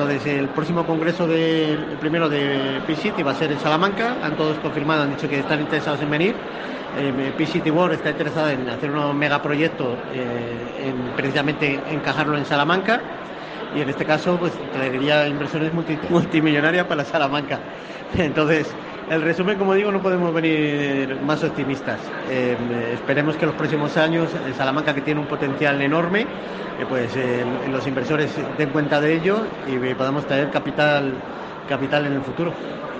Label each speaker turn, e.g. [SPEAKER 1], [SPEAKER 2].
[SPEAKER 1] Entonces, el próximo congreso el primero de P-City va a ser en Salamanca. Han todos confirmado, han dicho que están interesados en venir. P-City World está interesado en hacer un megaproyecto, precisamente encajarlo en Salamanca. Y en este caso, pues traería inversiones multimillonarias para Salamanca. Entonces, el resumen, como digo, no podemos venir más optimistas. Esperemos que en los próximos años Salamanca, que tiene un potencial enorme, los inversores den cuenta de ello y podamos traer capital en el futuro.